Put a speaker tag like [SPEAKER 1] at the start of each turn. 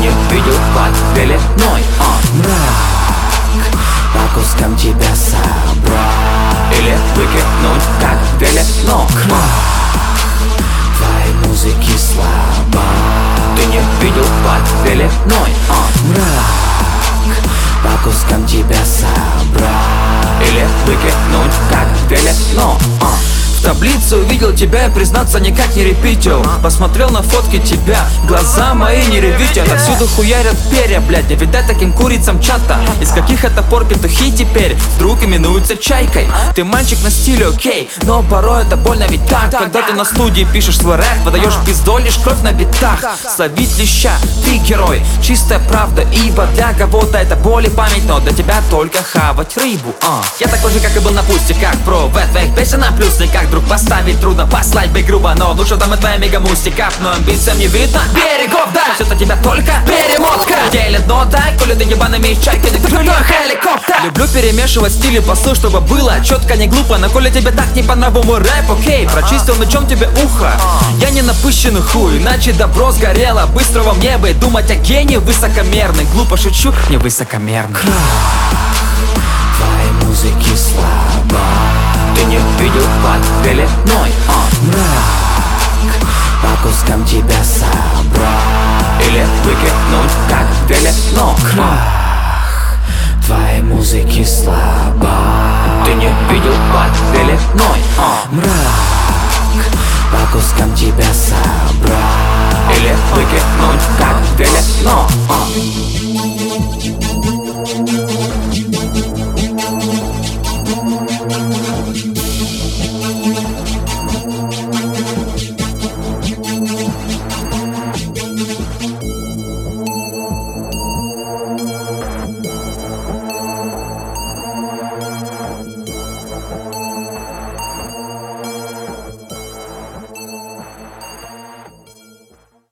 [SPEAKER 1] не видел под пеленой.
[SPEAKER 2] Мрак, по кускам тебя собрать
[SPEAKER 1] Или выкинуть как пелено.
[SPEAKER 2] Твоей музыки слабо.
[SPEAKER 1] Ты не видел под пеленой.
[SPEAKER 2] Мрак, по кускам тебя собрать
[SPEAKER 1] Или выкинуть как пелено. В таблице увидел тебя и, признаться, никак не репитил. Посмотрел на фотки тебя, глаза мои не ревитят. Отсюда хуярят перья, блядь, не видать таким курицам чата. Из каких это пор петухи теперь вдруг именуются чайкой? Ты мальчик на стиле, окей, но порой это больно ведь так. Когда ты на студии пишешь свой рэп, выдаешь пиздой, лишь кровь на битах. Словить леща, ты герой, чистая правда, ибо для кого-то это боль и память, но для тебя только хавать рыбу. Я такой же, как и был на пустяках, бро, в твоих песен на плюс никак. Друг поставить трудно, послать бы грубо, но лучше там и твоя мега-мусти. Капну амбициям не видно берегов, да, все-то тебя только перемотка делит, но так, коли ты ебаными чайками, ты хеликоптер. Люблю перемешивать стили послы, чтобы было четко, не глупо. Но коли тебе так не по нраву мой рэп, окей, прочистил, на чем тебе ухо. Я не напыщенный хуй, иначе добро сгорело быстро во мне бы. Думать о гении высокомерный, глупо шучу, не высокомерный.
[SPEAKER 2] Твоей музыки слабо.
[SPEAKER 1] Ты не видел под пеленой.
[SPEAKER 2] Мрак, по кускам тебя собрать
[SPEAKER 1] Или выкинуть как пелено.
[SPEAKER 2] Твоей музыки слабо.
[SPEAKER 1] Ты не видел под пеленой.
[SPEAKER 2] Мрак, по кускам тебя собрать
[SPEAKER 1] Или выкинуть как пелено.